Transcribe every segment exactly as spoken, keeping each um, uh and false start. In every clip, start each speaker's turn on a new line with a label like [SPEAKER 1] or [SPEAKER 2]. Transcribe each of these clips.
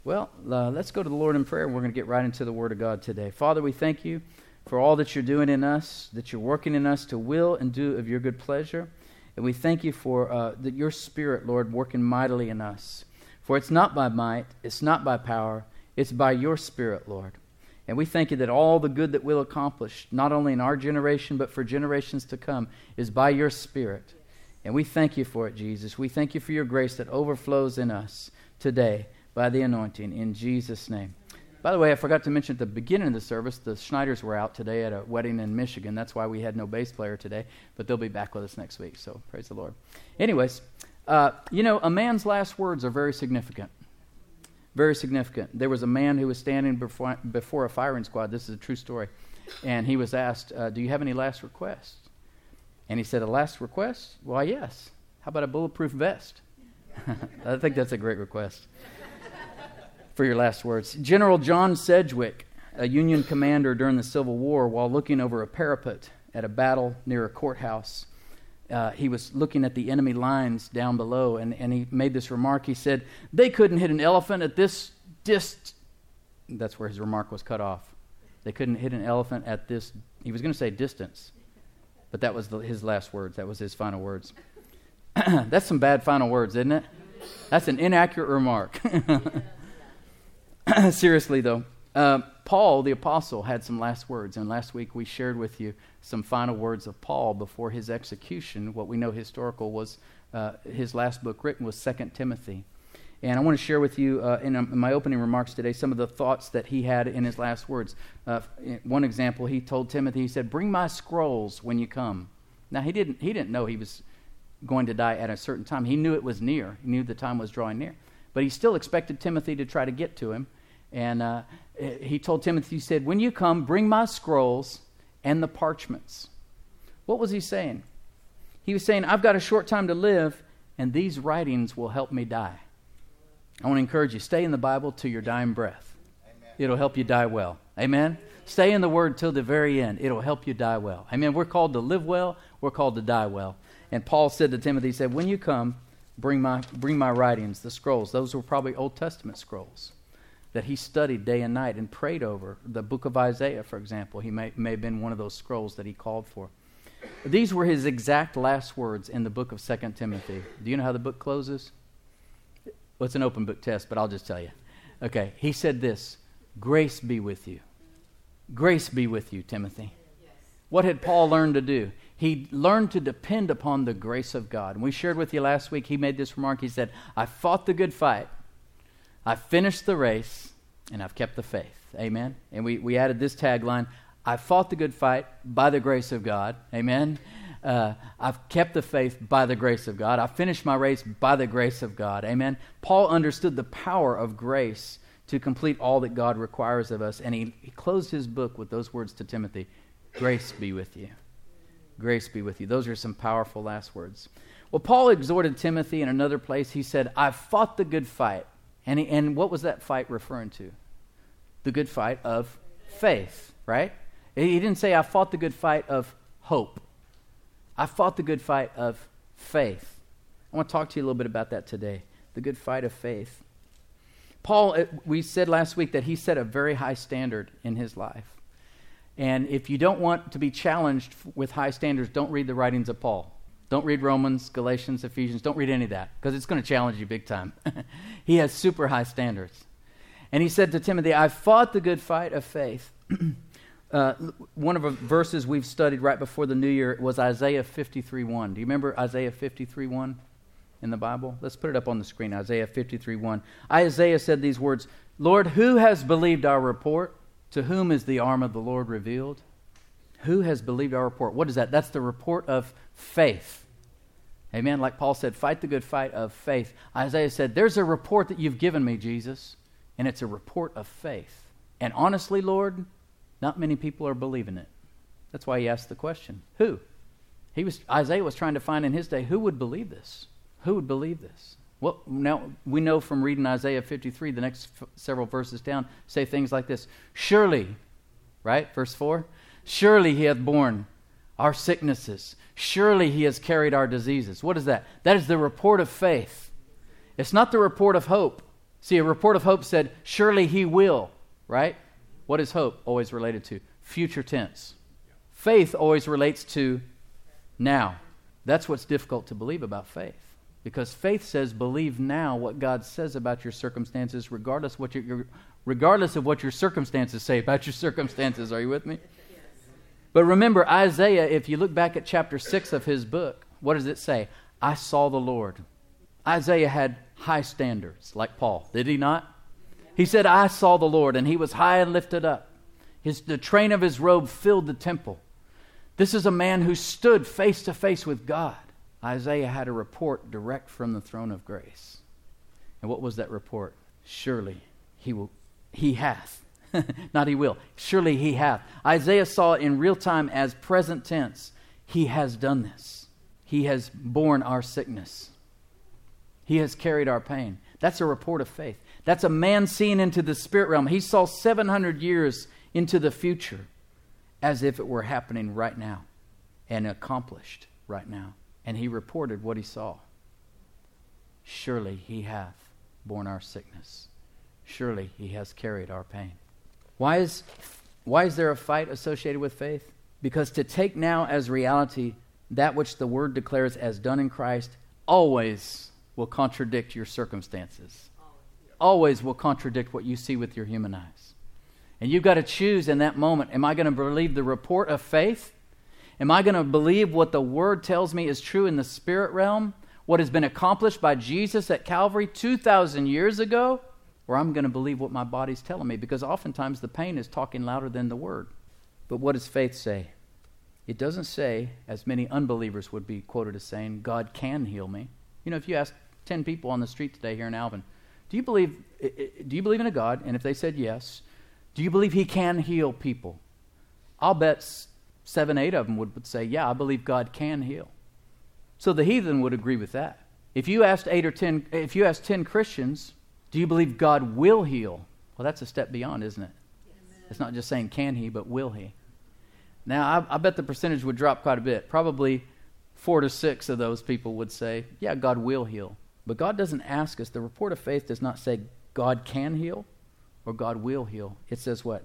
[SPEAKER 1] Well, uh, let's go to the Lord in prayer, and we're going to get right into the Word of God today. Father, we thank you for all that you're doing in us, that you're working in us to will and do of your good pleasure. And we thank you for uh, that your Spirit, Lord, working mightily in us. For it's not by might, it's not by power, it's by your Spirit, Lord. And we thank you that all the good that we'll accomplish, not only in our generation, but for generations to come, is by your Spirit. And we thank you for it, Jesus. We thank you for your grace that overflows in us today by the anointing, in Jesus' name. By the way, I forgot to mention at the beginning of the service, the Schneiders were out today at a wedding in Michigan. That's why we had no bass player today, but they'll be back with us next week, so praise the Lord. Anyways, uh, you know, a man's last words are very significant. Very significant. There was a man who was standing before, before a firing squad. This is a true story. And he was asked, uh, do you have any last requests? And he said, a last request? Why, yes. How about a bulletproof vest? I think that's a great request for your last words. General John Sedgwick, a Union commander during the Civil War, while looking over a parapet at a battle near a courthouse, uh, he was looking at the enemy lines down below, and, and he made this remark. He said, they couldn't hit an elephant at this dist... That's where his remark was cut off. They couldn't hit an elephant at this... He was going to say distance, but that was the, his last words. That was his final words. That's some bad final words, isn't it? That's an inaccurate remark. Seriously, though, uh, Paul, the apostle, had some last words. And last week we shared with you some final words of Paul before his execution. What we know historical was uh, his last book written was Second Timothy. And I want to share with you uh, in, um, in my opening remarks today some of the thoughts that he had in his last words. Uh, one example, he told Timothy, he said, bring my scrolls when you come. Now, he didn't, he didn't know he was going to die at a certain time. He knew it was near. He knew the time was drawing near. But he still expected Timothy to try to get to him. And uh, he told Timothy, he said, when you come, bring my scrolls and the parchments. What was he saying? He was saying, I've got a short time to live, and these writings will help me die. I want to encourage you, stay in the Bible till your dying breath. Amen. It'll help you die well. Amen? Stay in the Word till the very end. It'll help you die well. Amen? We're called to live well. We're called to die well. And Paul said to Timothy, he said, when you come, bring my bring my writings, the scrolls. Those were probably Old Testament scrolls that he studied day and night and prayed over. The book of Isaiah, for example, he may, may have been one of those scrolls that he called for. These were his exact last words in the book of Second Timothy. Do you know how the book closes? Well, it's an open book test, but I'll just tell you. Okay, he said this, grace be with you. Grace be with you, Timothy. Yes. What had Paul learned to do? He learned to depend upon the grace of God. And we shared with you last week, he made this remark. He said, I fought the good fight. I finished the race, and I've kept the faith. Amen? And we, we added this tagline, I fought the good fight by the grace of God. Amen? Uh, I've kept the faith by the grace of God. I finished my race by the grace of God. Amen? Paul understood the power of grace to complete all that God requires of us. And he, he closed his book with those words to Timothy, grace be with you. Grace be with you. Those are some powerful last words. Well, Paul exhorted Timothy in another place. He said, I've fought the good fight. And, he, and what was that fight referring to? The good fight of faith, right? He didn't say, I fought the good fight of hope. I fought the good fight of faith. I want to talk to you a little bit about that today. The good fight of faith. Paul, we said last week that he set a very high standard in his life. And if you don't want to be challenged with high standards, don't read the writings of Paul. Don't read Romans, Galatians, Ephesians. Don't read any of that because it's going to challenge you big time. He has super high standards. And he said to Timothy, I fought the good fight of faith. uh, one of the verses we've studied right before the new year was Isaiah fifty-three one. Do you remember Isaiah fifty-three one in the Bible? Let's put it up on the screen, Isaiah fifty-three one. Isaiah said these words, Lord, who has believed our report? To whom is the arm of the Lord revealed? Who has believed our report? What is that? That's the report of faith. Amen. Like Paul said, fight the good fight of faith. Isaiah said, there's a report that you've given me, Jesus, and it's a report of faith. And honestly, Lord, not many people are believing it. That's why he asked the question, who? He was Isaiah was trying to find in his day, who would believe this? Who would believe this? Well, now we know from reading Isaiah fifty-three, the next f- several verses down, say things like this. Surely, right? Verse four, surely he hath borne our sicknesses. Surely he has carried our diseases. What is that? That is the report of faith. It's not the report of hope. See, a report of hope said, surely he will, right? What is hope always related to? Future tense. Faith always relates to now. That's what's difficult to believe about faith. Because faith says, believe now what God says about your circumstances, regardless what your, your regardless of what your circumstances say about your circumstances. Are you with me? Yes. But remember, Isaiah, if you look back at chapter six of his book, what does it say? I saw the Lord. Isaiah had high standards, like Paul. Did he not? He said, I saw the Lord, and he was high and lifted up. His, the train of his robe filled the temple. This is a man who stood face to face with God. Isaiah had a report direct from the throne of grace. And what was that report? Surely he will, he hath. Not he will. Surely he hath. Isaiah saw it in real time as present tense. He has done this. He has borne our sickness. He has carried our pain. That's a report of faith. That's a man seeing into the spirit realm. He saw seven hundred years into the future as if it were happening right now and accomplished right now. And he reported what he saw. Surely he hath borne our sickness. Surely he has carried our pain. Why is, why is there a fight associated with faith? Because to take now as reality that which the Word declares as done in Christ always will contradict your circumstances. Always will contradict what you see with your human eyes. And you've got to choose in that moment, am I going to believe the report of faith? Am I going to believe what the Word tells me is true in the spirit realm? What has been accomplished by Jesus at Calvary two thousand years ago? Or I'm going to believe what my body's telling me? Because oftentimes the pain is talking louder than the Word. But what does faith say? It doesn't say, as many unbelievers would be quoted as saying, God can heal me. You know, if you ask ten people on the street today here in Alvin, do you believe, do you believe in a God? And if they said yes, do you believe He can heal people? I'll bet seven, eight of them would say, yeah, I believe God can heal. So the heathen would agree with that. If you asked eight or ten, if you asked ten Christians, do you believe God will heal? Well, that's a step beyond, isn't it? Yes. It's not just saying can He, but will He. Now, I, I bet the percentage would drop quite a bit. Probably four to six of those people would say, yeah, God will heal. But God doesn't ask us. The report of faith does not say God can heal or God will heal. It says what?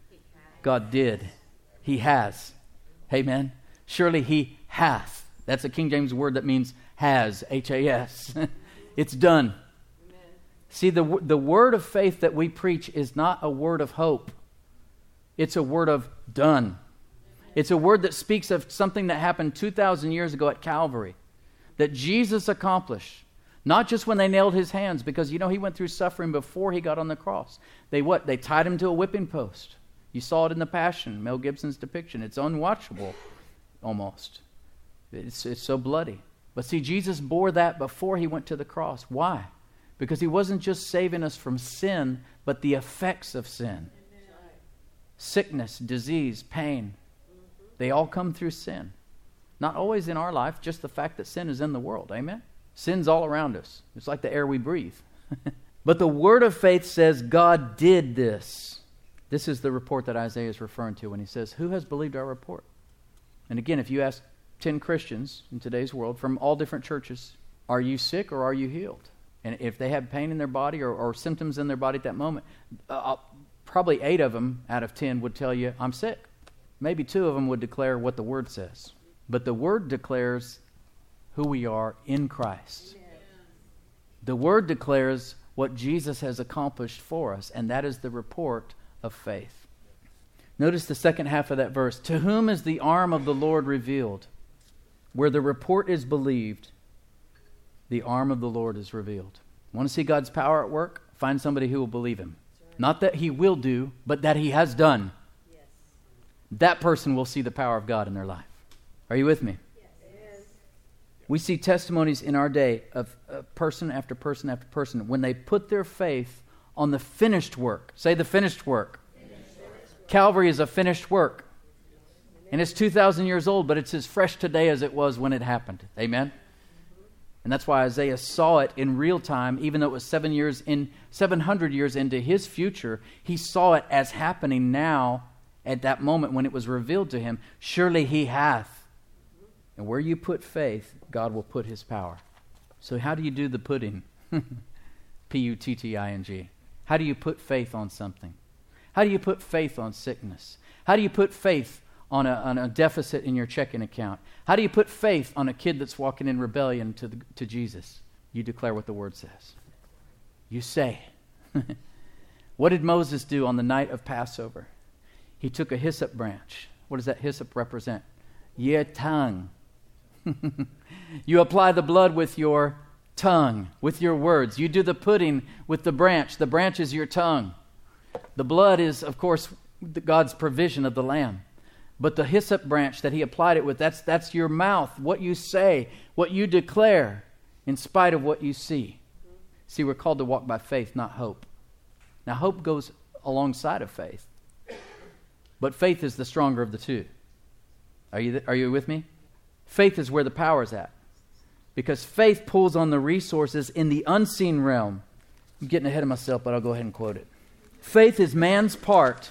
[SPEAKER 1] God did. He has. Amen. Surely He hath. That's a King James word that means has, H A S. It's done. Amen. See, the, the word of faith that we preach is not a word of hope. It's a word of done. Amen. It's a word that speaks of something that happened two thousand years ago at Calvary, that Jesus accomplished. Not just when they nailed His hands, because, you know, He went through suffering before He got on the cross. They what? They tied Him to a whipping post. You saw it in The Passion, Mel Gibson's depiction. It's unwatchable, almost. It's, it's so bloody. But see, Jesus bore that before He went to the cross. Why? Because He wasn't just saving us from sin, but the effects of sin. Amen. Sickness, disease, pain. They all come through sin. Not always in our life, just the fact that sin is in the world. Amen? Sin's all around us. It's like the air we breathe. But the word of faith says God did this. This is the report that Isaiah is referring to when he says, who has believed our report? And again, if you ask ten Christians in today's world from all different churches, are you sick or are you healed? And if they have pain in their body or, or symptoms in their body at that moment, uh, probably eight of them out of ten would tell you, I'm sick. Maybe two of them would declare what the Word says. But the Word declares who we are in Christ. Amen. The Word declares what Jesus has accomplished for us, and that is the report of faith. Notice the second half of that verse. To whom is the arm of the Lord revealed? Where the report is believed, the arm of the Lord is revealed. Want to see God's power at work? Find somebody who will believe Him. Right. Not that He will do, but that He has done. Yes. That person will see the power of God in their life. Are you with me? We see testimonies in our day of uh, person after person after person when they put their faith on the finished work. Say the finished work. Finished work. Calvary is a finished work. And it's two thousand years old, but it's as fresh today as it was when it happened. Amen? And that's why Isaiah saw it in real time, even though it was seven years in, seven hundred years into his future. He saw it as happening now at that moment when it was revealed to him. Surely He hath. And where you put faith, God will put His power. So how do you do the putting? P U T T I N G. How do you put faith on something? How do you put faith on sickness? How do you put faith on a, on a deficit in your checking account? How do you put faith on a kid that's walking in rebellion to, the, to Jesus? You declare what the Word says. You say. What did Moses do on the night of Passover? He took a hyssop branch. What does that hyssop represent? Your tongue. You apply the blood with your tongue, with your words. You do the pudding with the branch. The branch is your tongue. The blood is, of course, God's provision of the lamb. But the hyssop branch that he applied it with, that's, that's your mouth, what you say, what you declare, in spite of what you see. See, we're called to walk by faith, not hope. Now, hope goes alongside of faith. But faith is the stronger of the two. Are you, th- are you with me? Faith is where the power is at. Because faith pulls on the resources in the unseen realm. I'm getting ahead of myself, but I'll go ahead and quote it. Faith is man's part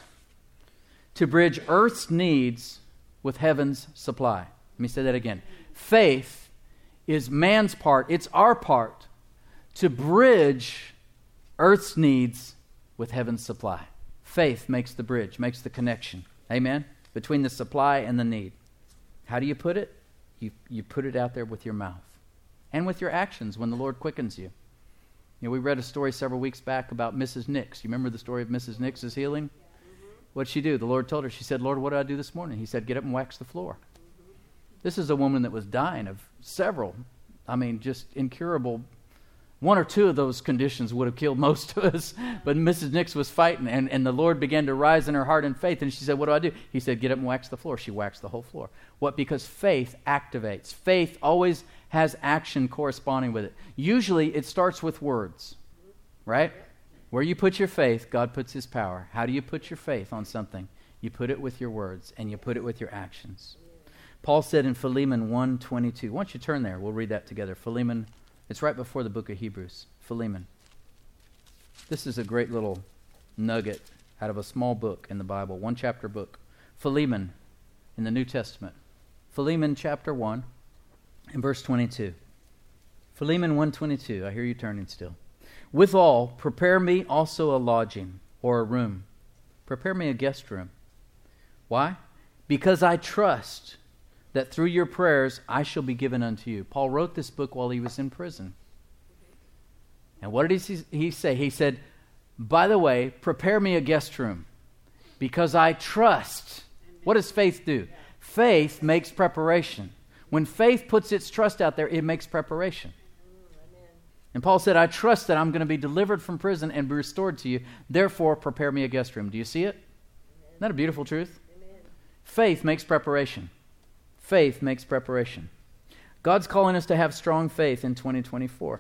[SPEAKER 1] to bridge earth's needs with heaven's supply. Let me say that again. Faith is man's part, it's our part, to bridge earth's needs with heaven's supply. Faith makes the bridge, makes the connection. Amen? Between the supply and the need. How do you put it? You, you put it out there with your mouth. And with your actions when the Lord quickens you. You know, we read a story several weeks back about Missus Nix. You remember the story of Missus Nix's healing? What'd she do? The Lord told her, she said, Lord, what did I do this morning? He said, get up and wax the floor. This is a woman that was dying of several, I mean, just incurable. One or two of those conditions would have killed most of us. But Missus Nix was fighting, and, and the Lord began to rise in her heart in faith. And she said, what do I do? He said, get up and wax the floor. She waxed the whole floor. What? Because faith activates. Faith always has action corresponding with it. Usually it starts with words, right? Where you put your faith, God puts His power. How do you put your faith on something? You put it with your words, and you put it with your actions. Paul said in Philemon one twenty-two. Why don't you turn there? We'll read that together. Philemon, it's right before the book of Hebrews. Philemon. This is a great little nugget out of a small book in the Bible, one chapter book. Philemon in the New Testament. Philemon chapter one and verse twenty-two. Philemon one twenty-two. I hear you turning still. Withal, prepare me also a lodging or a room. Prepare me a guest room. Why? Because I trust that through your prayers I shall be given unto you. Paul wrote this book while he was in prison. And what did he, he say? He said, by the way, prepare me a guest room because I trust. What does faith do? Faith makes preparation. When faith puts its trust out there, it makes preparation. And Paul said, I trust that I'm going to be delivered from prison and be restored to you. Therefore, prepare me a guest room. Do you see it? Isn't that a beautiful truth? Amen. Faith makes preparation. Faith makes preparation. God's calling us to have strong faith in twenty twenty-four.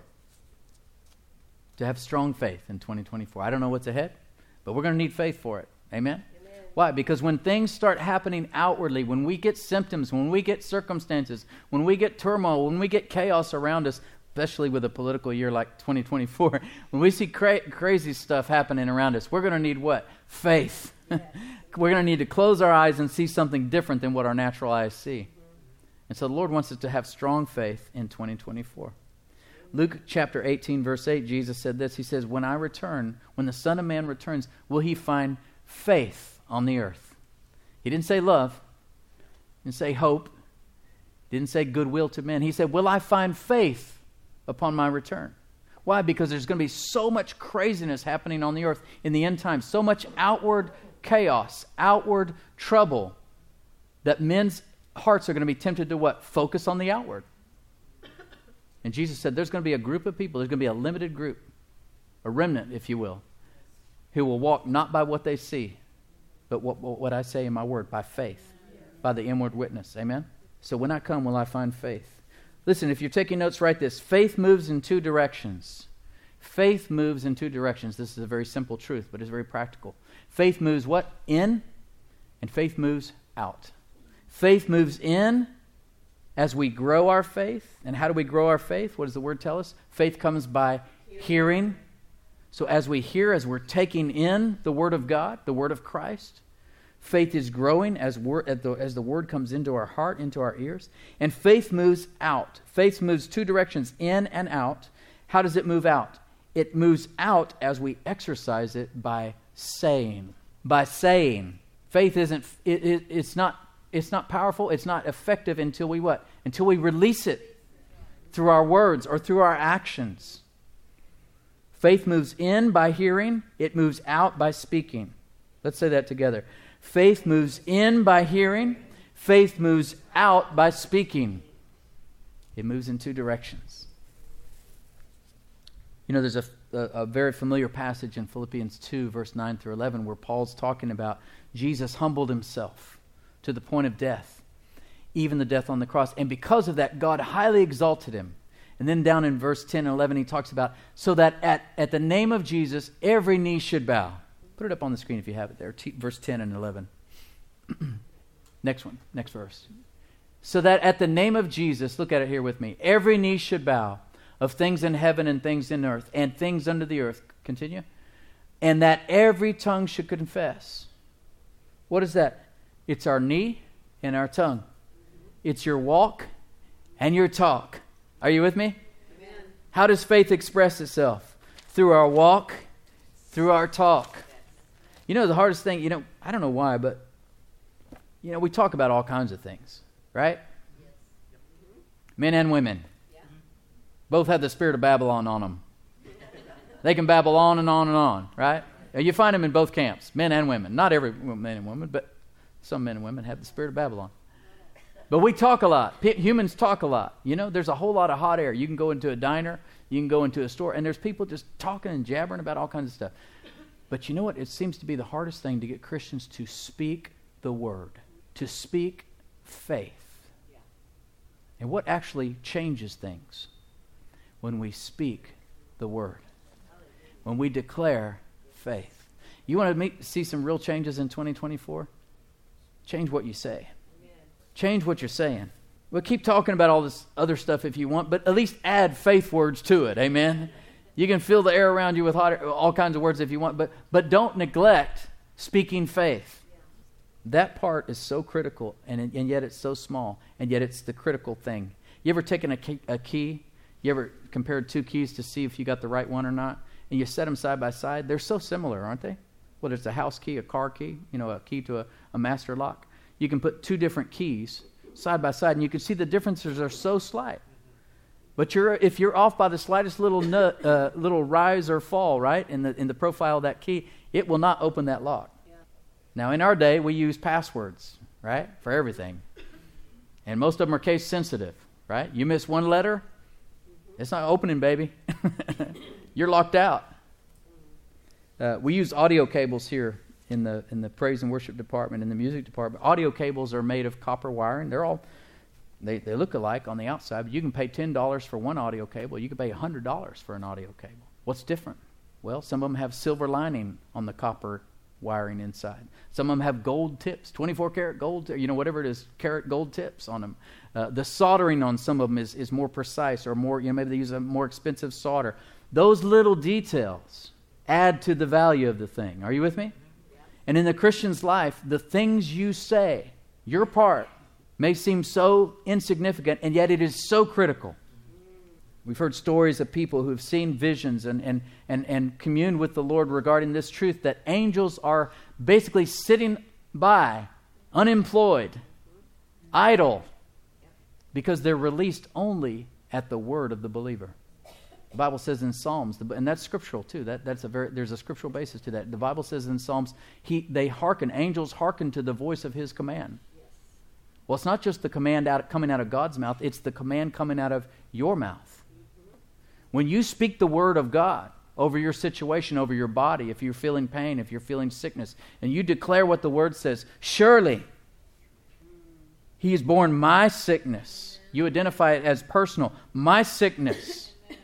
[SPEAKER 1] To have strong faith in twenty twenty-four. I don't know what's ahead, but we're going to need faith for it. Amen? Amen? Why? Because when things start happening outwardly, when we get symptoms, when we get circumstances, when we get turmoil, when we get chaos around us, especially with a political year like twenty twenty-four, when we see cra- crazy stuff happening around us, we're going to need what? Faith. Yes. We're going to need to close our eyes and see something different than what our natural eyes see. Mm-hmm. And so the Lord wants us to have strong faith in twenty twenty-four. Mm-hmm. Luke chapter eighteen, verse eight, Jesus said this. He says, when I return, when the Son of Man returns, will He find faith on the earth? He didn't say love. He didn't say hope. He didn't say goodwill to men. He said, will I find faith upon my return? Why? Because there's going to be so much craziness happening on the earth in the end times, so much outward chaos, outward trouble, that men's hearts are going to be tempted to what? Focus on the outward. And Jesus said there's going to be a group of people, there's going to be a limited group, a remnant, if you will, who will walk not by what they see, but what, what I say in my word, by faith, by the inward witness. Amen? So when I come, will I find faith? Listen, if you're taking notes, write this. Faith moves in two directions. Faith moves in two directions. This is a very simple truth, but it's very practical. Faith moves what? In, and faith moves out. Faith moves in as we grow our faith. And how do we grow our faith? What does the Word tell us? Faith comes by hearing. hearing. So as we hear, as we're taking in the Word of God, the Word of Christ, faith is growing as, word, as, the, as the Word comes into our heart, into our ears. And faith moves out. Faith moves two directions, in and out. How does it move out? it moves out as we exercise it by saying. By saying. Faith isn't, it, it, it's not, it's not powerful, it's not effective until we what? Until we release it through our words or through our actions. Faith moves in by hearing, it moves out by speaking. Let's say that together. Faith moves in by hearing, faith moves out by speaking. It moves in two directions. You know, there's a, a, a very familiar passage in Philippians two, verse nine through eleven, where Paul's talking about Jesus humbled himself to the point of death, even the death on the cross. And because of that, God highly exalted him. And then down in verse ten and eleven, he talks about, so that at, at the name of Jesus, every knee should bow. Put it up on the screen if you have it there, T- verse ten and eleven. Next one, next verse. So that at the name of Jesus, look at it here with me, every knee should bow, of things in heaven and things in earth and things under the earth. Continue. And that every tongue should confess. What is that? It's our knee and our tongue. It's your walk and your talk. Are you with me? Amen. How does faith express itself? Through our walk, through our talk. You know, the hardest thing, you know, I don't know why, but, you know, we talk about all kinds of things, right? Yes. Men and women. Yeah. Both have the spirit of Babylon on them. They can babble on and on and on, right? You find them in both camps, men and women. Not every man and woman, but some men and women have the spirit of Babylon. But we talk a lot. P- humans talk a lot. You know, there's a whole lot of hot air. You can go into a diner, you can go into a store, and there's people just talking and jabbering about all kinds of stuff. But you know what? It seems to be the hardest thing to get Christians to speak the word, to speak faith. Yeah. And what actually changes things? When we speak the word, when we declare faith. You want to meet, see some real changes in twenty twenty-four? Change what you say. Change what you're saying. We'll keep talking about all this other stuff if you want, but at least add faith words to it. Amen? You can fill the air around you with hot air, all kinds of words if you want, but but don't neglect speaking faith. That part is so critical, and and yet it's so small, and yet it's the critical thing. You ever taken a key, a key? You ever compared two keys to see if you got the right one or not? And you set them side by side. They're so similar, aren't they? Whether it's a house key, a car key, you know, a key to a, a master lock. You can put two different keys side by side, and you can see the differences are so slight. But you're, if you're off by the slightest little nut, uh, little rise or fall, right, in the in the profile of that key, it will not open that lock. Yeah. Now, in our day, we use passwords, right, for everything. And most of them are case sensitive, right? You miss one letter, it's not opening, baby. You're locked out. Uh, we use audio cables here in the in the praise and worship department, in the music department. Audio cables are made of copper wiring. They're all, they, they look alike on the outside, but you can pay ten dollars for one audio cable. You can pay one hundred dollars for an audio cable. What's different? Well, some of them have silver lining on the copper wiring inside. Some of them have gold tips, twenty-four karat gold, you know, whatever it is, carat gold tips on them. Uh, the soldering on some of them is, is more precise, or more, you know, maybe they use a more expensive solder. Those little details add to the value of the thing. Are you with me? Yeah. And in the Christian's life, the things you say, your part, may seem so insignificant, and yet it is so critical. We've heard stories of people who have seen visions and, and, and, and communed with the Lord regarding this truth, that angels are basically sitting by, unemployed, idle, because they're released only at the word of the believer. The Bible says in Psalms, and that's scriptural too. That that's a very there's a scriptural basis to that. The Bible says in Psalms, he they hearken, angels hearken to the voice of His command. Yes. Well, it's not just the command out coming out of God's mouth; it's the command coming out of your mouth. Mm-hmm. When you speak the word of God over your situation, over your body, if you're feeling pain, if you're feeling sickness, and you declare what the word says, surely He has borne my sickness. You identify it as personal, my sickness.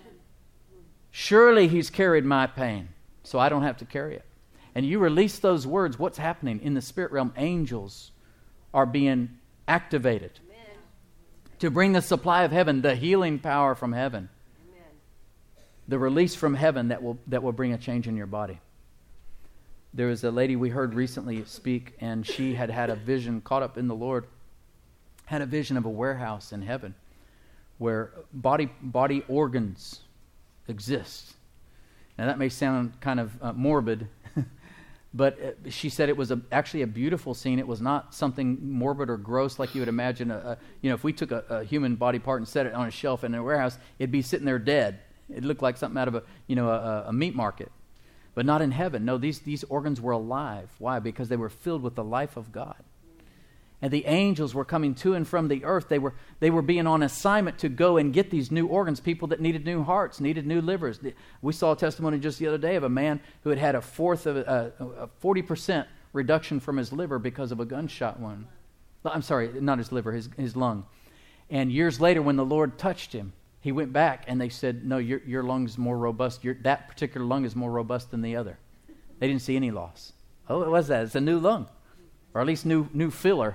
[SPEAKER 1] Surely He's carried my pain, so I don't have to carry it. And you release those words, what's happening in the spirit realm? Angels are being activated. Amen. To bring the supply of heaven, the healing power from heaven. Amen. The release from heaven that will that will bring a change in your body. There was a lady we heard recently speak, and she had had a vision, caught up in the Lord, had a vision of a warehouse in heaven where body body organs exist. Now, that may sound kind of uh, morbid, but uh, she said it was a, actually a beautiful scene. It was not something morbid or gross like you would imagine. A, a, you know, if we took a, a human body part and set it on a shelf in a warehouse, it'd be sitting there dead. It looked like something out of a, you know, a, a meat market. But not in heaven. No, these, these organs were alive. Why? Because they were filled with the life of God. And the angels were coming to and from the earth. They were they were being on assignment to go and get these new organs, people that needed new hearts, needed new livers. We saw a testimony just the other day of a man who had had a fourth of a, a forty percent reduction from his liver because of a gunshot wound. I'm sorry, not his liver, his, his lung. And years later, when the Lord touched him, he went back and they said, no, your, your lung's more robust. Your, that particular lung is more robust than the other. They didn't see any loss. Oh, what was that? It's a new lung. Or at least new new filler.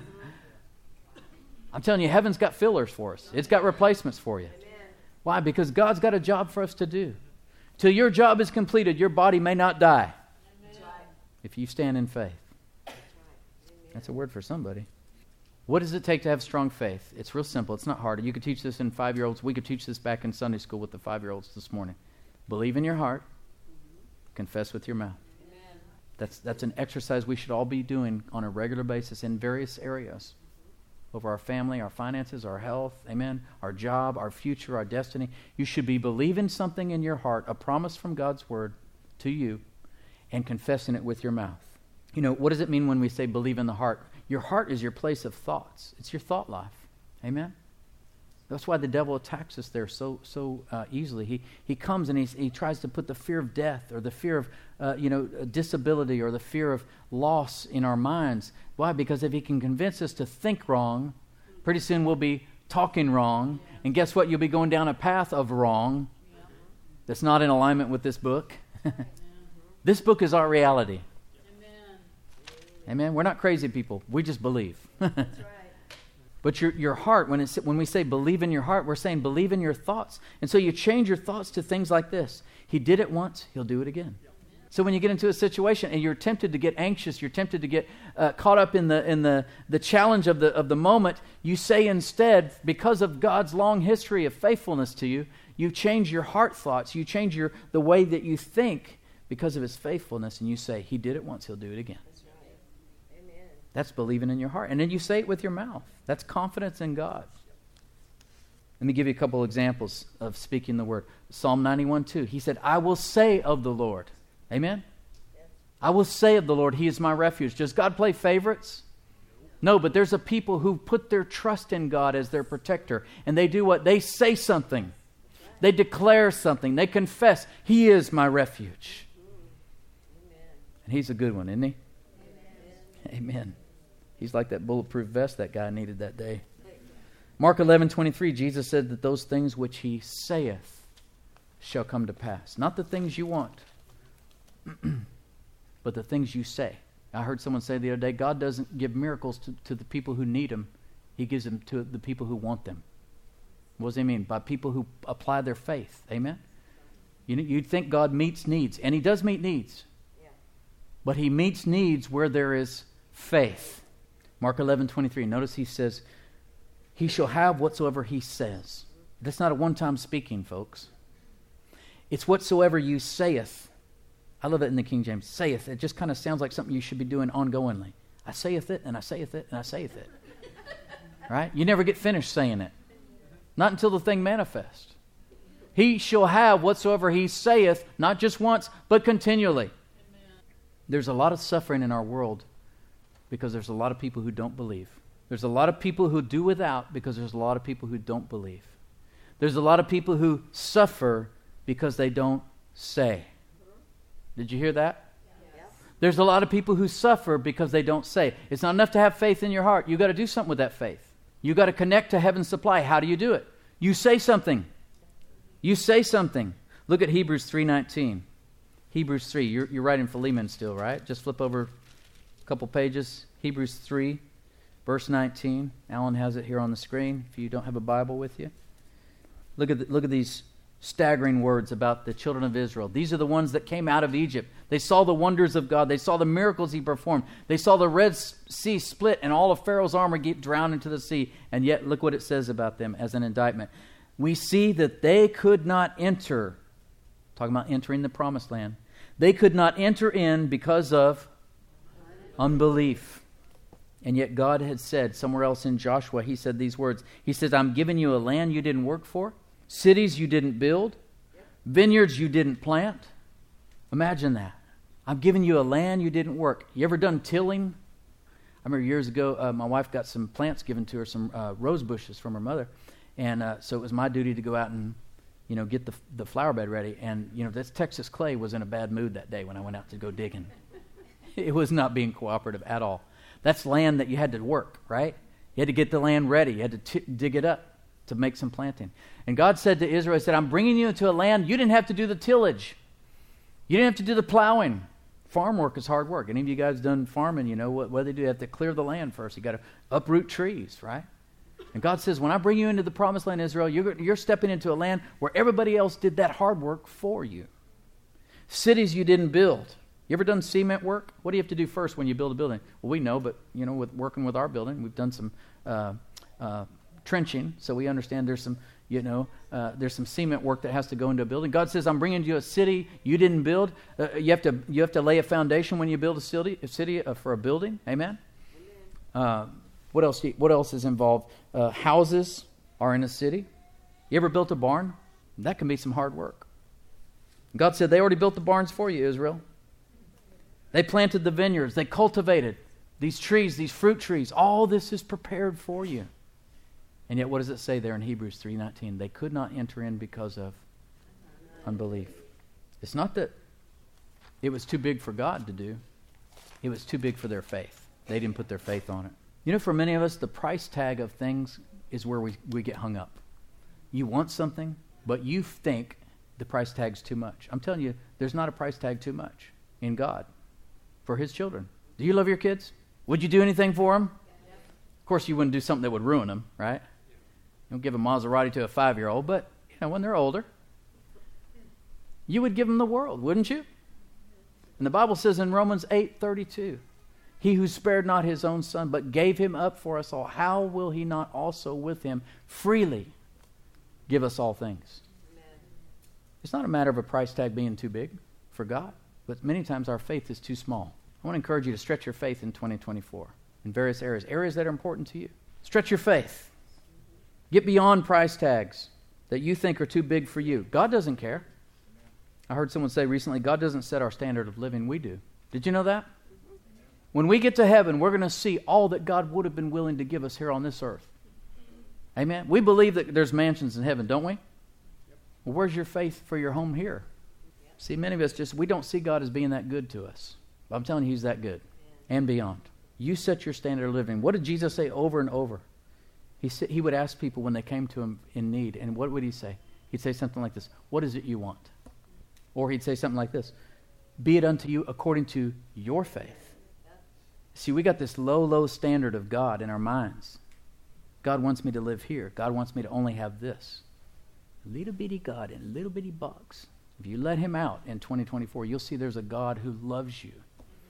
[SPEAKER 1] I'm telling you, heaven's got fillers for us. It's got replacements for you. Amen. Why? Because God's got a job for us to do. Till your job is completed, your body may not die. Amen. If you stand in faith. That's, right. That's a word for somebody. What does it take to have strong faith? It's real simple. It's not hard. You could teach this in five-year-olds. We could teach this back in Sunday school with the five-year-olds this morning. Believe in your heart. Mm-hmm. Confess with your mouth. That's that's an exercise we should all be doing on a regular basis in various areas. Over our family, our finances, our health, amen, our job, our future, our destiny. You should be believing something in your heart, a promise from God's word to you, and confessing it with your mouth. You know, what does it mean when we say believe in the heart? Your heart is your place of thoughts. It's your thought life. Amen? That's why the devil attacks us there so so uh, easily. He he comes and he he tries to put the fear of death or the fear of uh, you know disability or the fear of loss in our minds. Why? Because if he can convince us to think wrong, pretty soon we'll be talking wrong, and guess what? You'll be going down a path of wrong that's not in alignment with this book. This book is our reality. Amen. Amen. We're not crazy people. We just believe. That's right. But your your heart, when it's, when we say believe in your heart, we're saying believe in your thoughts. And so you change your thoughts to things like this. He did it once, he'll do it again. So when you get into a situation and you're tempted to get anxious, you're tempted to get uh, caught up in the in the, the challenge of the of the moment, you say instead, because of God's long history of faithfulness to you, you change your heart thoughts, you change your the way that you think because of his faithfulness, and you say, he did it once, he'll do it again. That's believing in your heart. And then you say it with your mouth. That's confidence in God. Let me give you a couple examples of speaking the word. Psalm ninety-one two. He said, I will say of the Lord. Amen? Yes. I will say of the Lord, he is my refuge. Does God play favorites? No, but there's a people who put their trust in God as their protector. And they do what? They say something. They declare something. They confess, he is my refuge. And he's a good one, isn't he? Amen. Amen. He's like that bulletproof vest that guy needed that day. Mark eleven twenty-three, Jesus said that those things which he saith shall come to pass. Not the things you want, but the things you say. I heard someone say the other day, God doesn't give miracles to, to the people who need them. He gives them to the people who want them. What does he mean? By people who apply their faith. Amen? You, you'd think God meets needs, and he does meet needs. Yeah. But he meets needs where there is faith. Mark eleven twenty-three. Notice he says, he shall have whatsoever he says. That's not a one-time speaking, folks. It's whatsoever you saith. I love it in the King James. Saith. It just kind of sounds like something you should be doing ongoingly. I saith it, and I saith it, and I saith it. Right? You never get finished saying it. Not until the thing manifests. He shall have whatsoever he saith, not just once, but continually. Amen. There's a lot of suffering in our world because there's a lot of people who don't believe. There's a lot of people who do without because there's a lot of people who don't believe. There's a lot of people who suffer because they don't say. Did you hear that? Yes. There's a lot of people who suffer because they don't say. It's not enough to have faith in your heart. You've got to do something with that faith. You've got to connect to heaven's supply. How do you do it? You say something. You say something. Look at Hebrews three nineteen. Hebrews three. You're, you're writing Philemon still, right? Just flip over a couple pages. Hebrews three, verse nineteen. Alan has it here on the screen if you don't have a Bible with you. Look at the, look at these staggering words about the children of Israel. These are the ones that came out of Egypt. They saw the wonders of God. They saw the miracles he performed. They saw the Red Sea split and all of Pharaoh's armor get drowned into the sea. And yet, look what it says about them as an indictment. We see that they could not enter, talking about entering the promised land. They could not enter in because of unbelief. And yet God had said somewhere else in Joshua, he said these words. He says, I'm giving you a land you didn't work for, cities you didn't build, vineyards you didn't plant. Imagine that. I'm giving you a land you didn't work. You ever done tilling? I remember years ago, uh, my wife got some plants given to her, some uh, rose bushes from her mother. And uh, so it was my duty to go out and, you know, get the the flower bed ready. And, you know, this Texas clay was in a bad mood that day when I went out to go digging. It was not being cooperative at all. That's land that you had to work, right? You had to get the land ready. You had to t- dig it up to make some planting. And God said to Israel, he said, I'm bringing you into a land you didn't have to do the tillage. You didn't have to do the plowing. Farm work is hard work. Any of you guys done farming, you know what, what they do? You have to clear the land first. You got to uproot trees, right? And God says, when I bring you into the promised land, Israel, you're, you're stepping into a land where everybody else did that hard work for you. Cities you didn't build. You ever done cement work? What do you have to do first when you build a building? Well, we know, but, you know, with working with our building, we've done some uh, uh, trenching, so we understand there's some, you know, uh, there's some cement work that has to go into a building. God says, I'm bringing you a city you didn't build. Uh, you have to you have to lay a foundation when you build a city, a city uh, for a building. Amen? Amen. Uh, what else? What else is involved? Uh, houses are in a city. You ever built a barn? That can be some hard work. God said, they already built the barns for you, Israel. They planted the vineyards. They cultivated these trees, these fruit trees. All this is prepared for you. And yet what does it say there in Hebrews three nineteen? They could not enter in because of unbelief. It's not that it was too big for God to do. It was too big for their faith. They didn't put their faith on it. You know, for many of us, the price tag of things is where we, we get hung up. You want something, but you think the price tag's too much. I'm telling you, there's not a price tag too much in God for his children. Do you love your kids? Would you do anything for them? Of course, you wouldn't do something that would ruin them, right? You don't give a Maserati to a five-year-old, but, you know, when they're older, you would give them the world, wouldn't you? And the Bible says in Romans eight thirty-two, he who spared not his own son, but gave him up for us all, how will he not also with him freely give us all things? Amen. It's not a matter of a price tag being too big for God, but many times our faith is too small. I want to encourage you to stretch your faith in twenty twenty-four in various areas, areas that are important to you. Stretch your faith. Get beyond price tags that you think are too big for you. God doesn't care. I heard someone say recently, God doesn't set our standard of living, we do. Did you know that? When we get to heaven, we're going to see all that God would have been willing to give us here on this earth. Amen? We believe that there's mansions in heaven, don't we? Well, where's your faith for your home here? See, many of us just, we don't see God as being that good to us. But I'm telling you, he's that good and beyond. You set your standard of living. What did Jesus say over and over? He said, he would ask people when they came to him in need, and what would he say? He'd say something like this, what is it you want? Or he'd say something like this, be it unto you according to your faith. See, we got this low, low standard of God in our minds. God wants me to live here. God wants me to only have this. A little bitty God in a little bitty box. If you let him out in twenty twenty-four, you'll see there's a God who loves you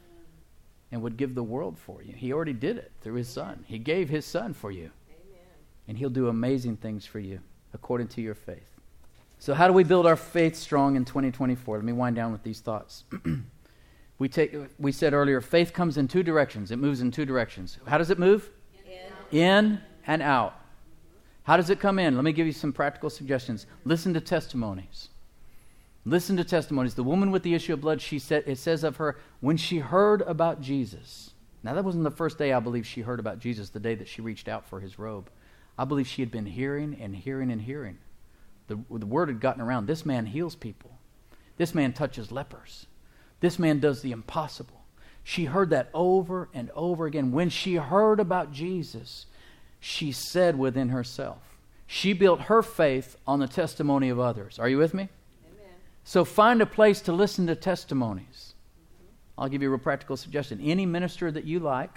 [SPEAKER 1] and would give the world for you. He already did it through his son. He gave his son for you. Amen. And he'll do amazing things for you according to your faith. So how do we build our faith strong in twenty twenty-four? Let me wind down with these thoughts. we take. We said earlier, faith comes in two directions. It moves in two directions. How does it move? In, in and out. How does it come in? Let me give you some practical suggestions. Listen to testimonies. Listen to testimonies. The woman with the issue of blood, she said, it says of her, when she heard about Jesus. Now, that wasn't the first day I believe she heard about Jesus, the day that she reached out for his robe. I believe she had been hearing and hearing and hearing. The, the word had gotten around. This man heals people. This man touches lepers. This man does the impossible. She heard that over and over again. When she heard about Jesus, she said within herself, she built her faith on the testimony of others. Are you with me? So find a place to listen to testimonies. I'll give you a real practical suggestion. Any minister that you like,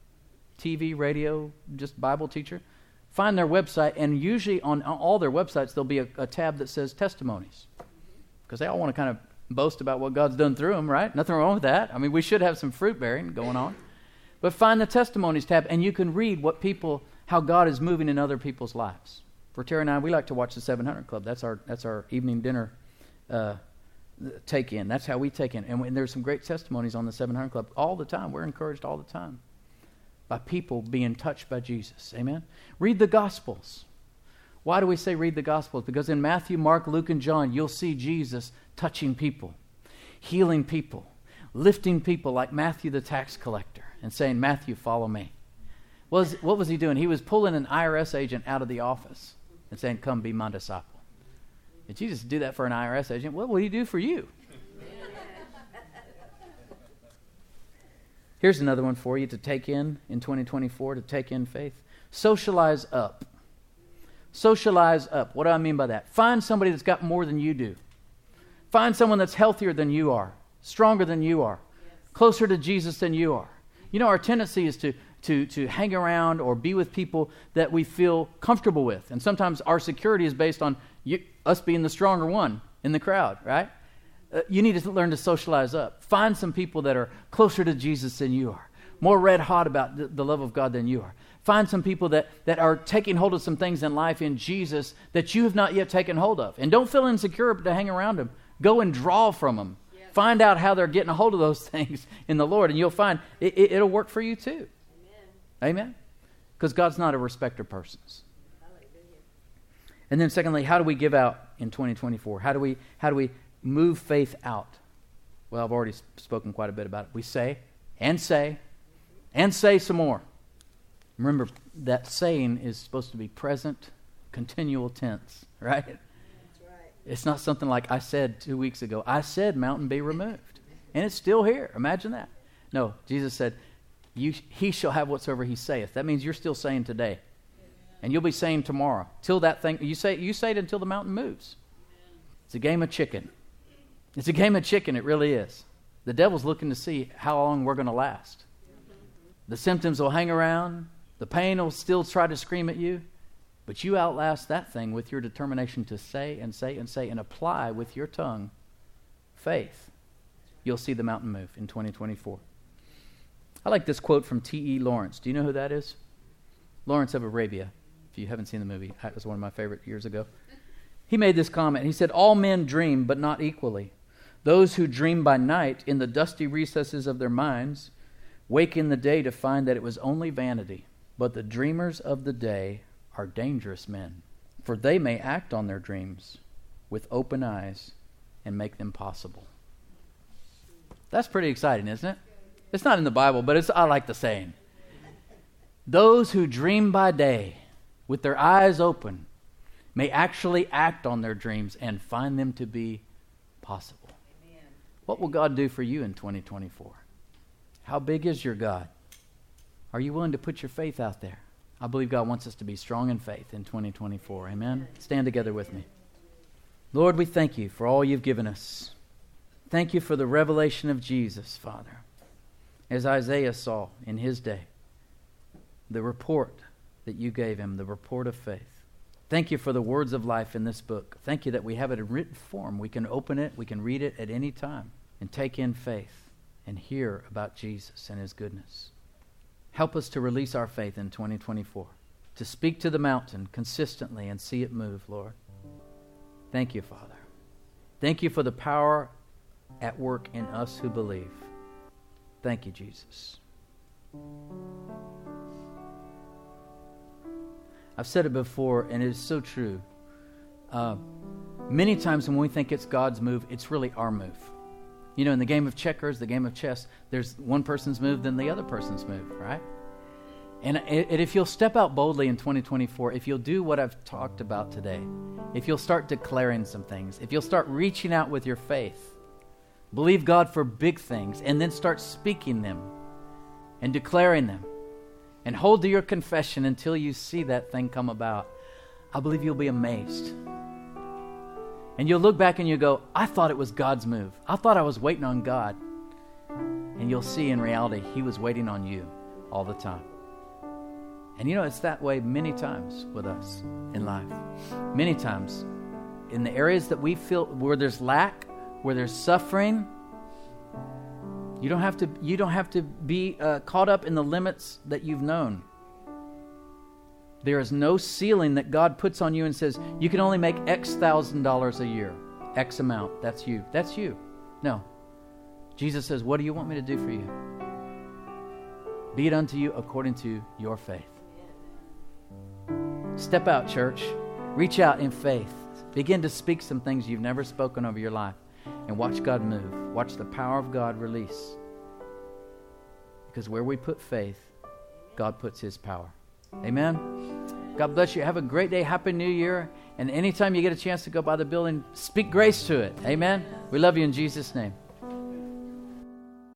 [SPEAKER 1] T V, radio, just Bible teacher, find their website, and usually on all their websites there'll be a, a tab that says testimonies. Because they all want to kind of boast about what God's done through them, right? Nothing wrong with that. I mean, we should have some fruit bearing going on. But find the testimonies tab, and you can read what people, how God is moving in other people's lives. For Terry and I, we like to watch the seven hundred Club. That's our that's our evening dinner Uh, take in. That's how we take in. And, we, and there's some great testimonies on the seven hundred Club all the time. We're encouraged all the time by people being touched by Jesus. Amen? Read the Gospels. Why do we say read the Gospels? Because in Matthew, Mark, Luke, and John, you'll see Jesus touching people, healing people, lifting people like Matthew the tax collector and saying, Matthew, follow me. What was, what was he doing? He was pulling an I R S agent out of the office and saying, come be my disciple. If Jesus did that for an I R S agent, what will he do for you? Here's another one for you to take in in twenty twenty-four, to take in faith. Socialize up. Socialize up. What do I mean by that? Find somebody that's got more than you do. Find someone that's healthier than you are, stronger than you are, yes. closer to Jesus than you are. You know, our tendency is to, to, to hang around or be with people that we feel comfortable with. And sometimes our security is based on you, us being the stronger one in the crowd, right? Uh, you need to learn to socialize up. Find some people that are closer to Jesus than you are, more red hot about the, the love of God than you are. Find some people that, that are taking hold of some things in life in Jesus that you have not yet taken hold of. And don't feel insecure to hang around them. Go and draw from them. Yes. Find out how they're getting a hold of those things in the Lord, and you'll find it, it, it'll work for you too. Amen? Because God's not a respecter of persons. Hallelujah. And then secondly, how do we give out in twenty twenty-four? How do we how do we move faith out? Well, I've already spoken quite a bit about it. We say and say and say some more. Remember, that saying is supposed to be present, continual tense, right? That's right. It's not something like I said two weeks ago. I said mountain be removed. And it's still here. Imagine that. No, Jesus said, you, he shall have whatsoever he saith. That means you're still saying today. Amen. And you'll be saying tomorrow. Till that thing, you say, you say it until the mountain moves. Amen. It's a game of chicken. It's a game of chicken, it really is. The devil's looking to see how long we're going to last. The symptoms will hang around. The pain will still try to scream at you, but you outlast that thing with your determination to say and say and say and apply with your tongue faith. You'll see the mountain move in twenty twenty-four. I like this quote from T E Lawrence. Do you know who that is? Lawrence of Arabia. If you haven't seen the movie, it was one of my favorite years ago. He made this comment. He said, all men dream, but not equally. Those who dream by night in the dusty recesses of their minds wake in the day to find that it was only vanity. But the dreamers of the day are dangerous men, for they may act on their dreams with open eyes and make them possible. That's pretty exciting, isn't it? It's not in the Bible, but it's, I like the saying. Those who dream by day with their eyes open may actually act on their dreams and find them to be possible. Amen. What will God do for you in twenty twenty-four? How big is your God? Are you willing to put your faith out there? I believe God wants us to be strong in faith in twenty twenty-four. Amen? Stand together with me. Lord, we thank you for all you've given us. Thank you for the revelation of Jesus, Father. As Isaiah saw in his day, the report that you gave him, the report of faith. Thank you for the words of life in this book. Thank you that we have it in written form. We can open it, we can read it at any time and take in faith and hear about Jesus and his goodness. Help us to release our faith in twenty twenty-four, to speak to the mountain consistently and see it move, Lord. Thank you, Father. Thank you for the power at work in us who believe. Thank you, Jesus. I've said it before, and it is so true. Uh, many times when we think it's God's move, it's really our move. You know, in the game of checkers, the game of chess, there's one person's move, then the other person's move, right? And, and if you'll step out boldly in twenty twenty-four, if you'll do what I've talked about today, if you'll start declaring some things, if you'll start reaching out with your faith, believe God for big things, and then start speaking them and declaring them, and hold to your confession until you see that thing come about, I believe you'll be amazed. And you'll look back and you'll go, I thought it was God's move. I thought I was waiting on God. And you'll see in reality, he was waiting on you all the time. And you know, it's that way many times with us in life. Many times in the areas that we feel where there's lack, where there's suffering, you don't have to, you don't have to be uh, caught up in the limits that you've known. There is no ceiling that God puts on you and says, you can only make X thousand dollars a year. X amount. That's you. That's you. No. Jesus says, what do you want me to do for you? Be it unto you according to your faith. Step out, church. Reach out in faith. Begin to speak some things you've never spoken over your life. And watch God move. Watch the power of God release. Because where we put faith, God puts His power. Amen? God bless you. Have a great day. Happy New Year. And anytime you get a chance to go by the building, speak grace to it. Amen? We love you in Jesus' name.